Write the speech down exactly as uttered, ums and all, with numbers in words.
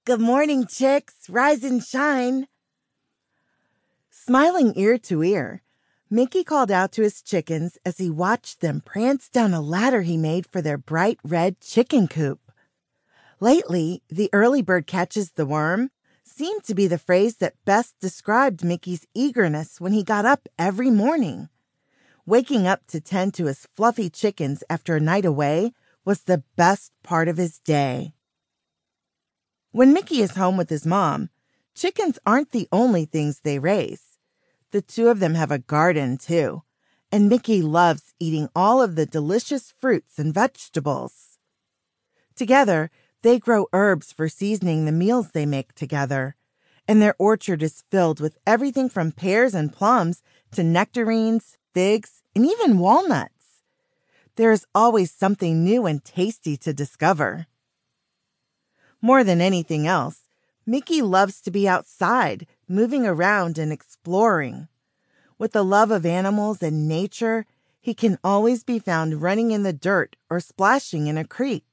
Good morning, chicks. Rise and shine. Smiling ear to ear, Mickey called out to his chickens as he watched them prance down a ladder he made for their bright red chicken coop. Lately, the early bird catches the worm seemed to be the phrase that best described Mickey's eagerness when he got up every morning. Waking up to tend to his fluffy chickens after a night away was the best part of his day. When Mickey is home with his mom, chickens aren't the only things they raise. The two of them have a garden, too, and Mickey loves eating all of the delicious fruits and vegetables. Together, they grow herbs for seasoning the meals they make together, and their orchard is filled with everything from pears and plums to nectarines, figs, and even walnuts. There is always something new and tasty to discover. More than anything else, Mickey loves to be outside, moving around and exploring. With a love of animals and nature, he can always be found running in the dirt or splashing in a creek.